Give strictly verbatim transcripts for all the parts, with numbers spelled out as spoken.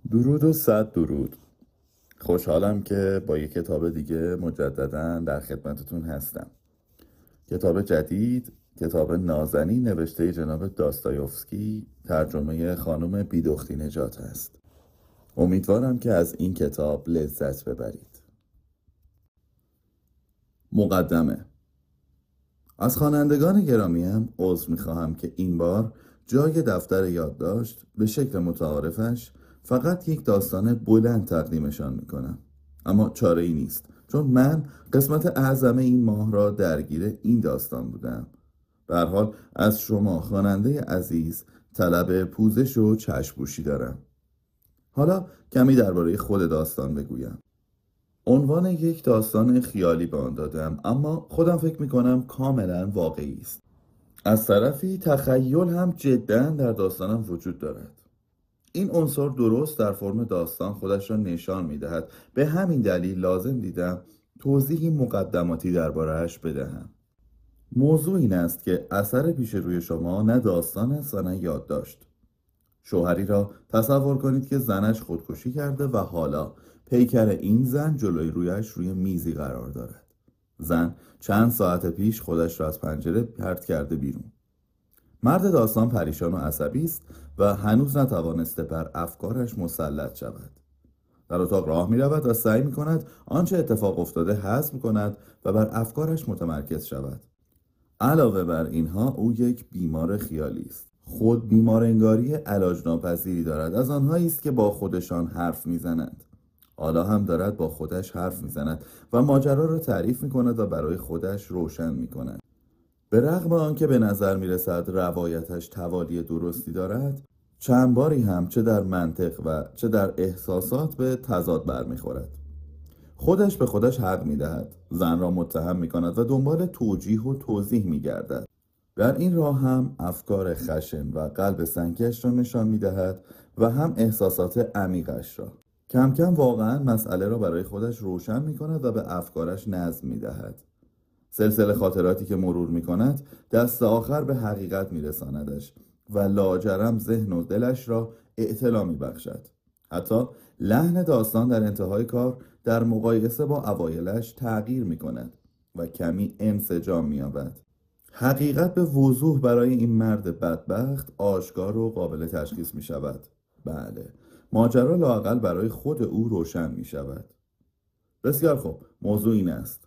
درود و صد درود. خوشحالم که با یک کتاب دیگه مجددا در خدمتتون هستم. کتاب جدید، کتاب نازنین نوشته جناب داستایوفسکی، ترجمه خانم بیدختی نجات است. امیدوارم که از این کتاب لذت ببرید. مقدمه. از خوانندگان گرامیم عذر می‌خواهم که این بار جای دفتر یادداشت به شکل متعارفش فقط یک داستان بلند تقدیمشان میکنم، اما چاره ای نیست، چون من قسمت اعظم این ماه را درگیر این داستان بودم. به هر حال از شما خواننده عزیز طلب پوزش و چشم‌پوشی دارم. حالا کمی درباره خود داستان بگویم. عنوان یک داستان خیالی به آن دادم، اما خودم فکر میکنم کاملا واقعی است. از طرفی تخیل هم جدا در داستانم وجود دارد. این عنصر درست در فرم داستان خودش را نشان می‌دهد. به همین دلیل لازم دیدم توضیحی مقدماتی درباره‌اش بدهم. موضوع این است که اثر پیش روی شما نه داستان است و نه یادداشت. شوهری را تصور کنید که زنش خودکشی کرده و حالا پیکر این زن جلوی رویش روی میزی قرار دارد. زن چند ساعت پیش خودش را از پنجره پرت کرده بیرون. مرد داستان پریشان و عصبی است و هنوز نتوانسته بر افکارش مسلط شود. در اتاق راه می رود و سعی می کند آنچه اتفاق افتاده حذف کند و بر افکارش متمرکز شود. علاوه بر اینها او یک بیمار خیالی است. خود بیمار انگاری علاج ناپذیری دارد، از آنهایی است که با خودشان حرف می زنند. حالا هم دارد با خودش حرف می زند و ماجرا را تعریف می کند و برای خودش روشن می کند. به رغم آنکه به نظر می رسد روایتش توالی درستی دارد، چند باری هم چه در منطق و چه در احساسات به تضاد برمیخورد. خودش به خودش حق می دهد، زن را متهم می کند و دنبال توجیه و توضیح می گردد. در این راه هم افکار خشن و قلب سنگیش را نشان می دهد و هم احساسات عمیقش را. کم کم واقعا مسئله را برای خودش روشن می کند و به افکارش نظم می دهد. سلسله خاطراتی که مرور می کند دست آخر به حقیقت می رساندش و لاجرم ذهن و دلش را اعتلا می بخشد. حتی لحن داستان در انتهای کار در مقایسه با اوایلش تغییر می کند و کمی انسجام می یابد. حقیقت به وضوح برای این مرد بدبخت آشکار و قابل تشخیص می شود. بله، ماجرا لااقل برای خود او روشن می شود. بسیار خوب، موضوع این است.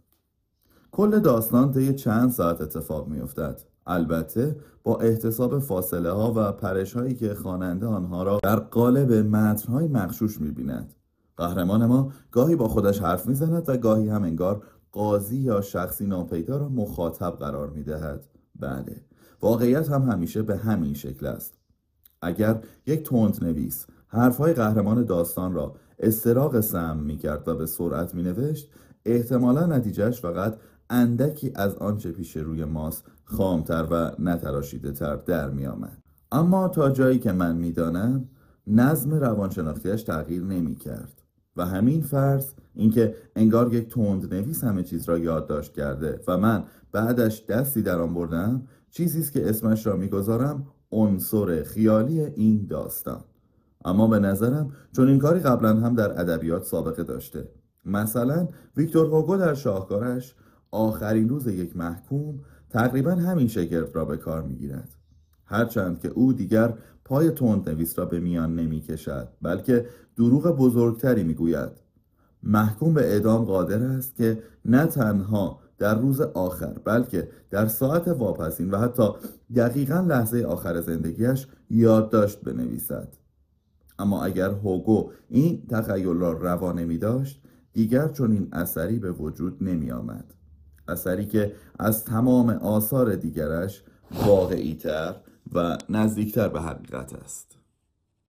کل داستان طی چند ساعت اتفاق می افتد. البته با احتساب فاصله ها و پرش هایی که خواننده آنها را در قالب متن های مغشوش می بیند. قهرمان ما گاهی با خودش حرف می زند و گاهی هم انگار قاضی یا شخصی ناپیدا را مخاطب قرار می دهد. بله، واقعیت هم همیشه به همین شکل است. اگر یک تندنویس حرفهای قهرمان داستان را استراق سم می کرد و به سرعت می نوشت، احتمالا نتیجهش فقط اندکی از آنچه پیش روی ماست خامتر و نتراشیده تر در می آمد. اما تا جایی که من می دانم نظم روانشناختیش تغییر نمی کرد و همین فرض، اینکه انگار یک تندنویس همه چیز را یادداشت کرده و من بعدش دستی در آن بردم، چیزی است که اسمش را می گذارم عنصر خیالی این داستان. اما به نظرم چون این کاری قبلا هم در ادبیات سابقه داشته. مثلا ویکتور هوگو در شاهکارش آخرین روز یک محکوم تقریبا همین شگرد را به کار میگیرد، هرچند که او دیگر پای تندنویس را به میان نمی کشد، بلکه دروغ بزرگتری میگوید. محکوم به اعدام قادر است که نه تنها در روز آخر بلکه در ساعت واپسین و حتی دقیقاً لحظه آخر زندگیش یادداشت بنویسد. اما اگر هوگو این تخیل را روا نمی داشت، دیگر چون این اثری به وجود نمی آمد. اثری که از تمام آثار دیگرش واقعی تر و نزدیکتر به حقیقت است.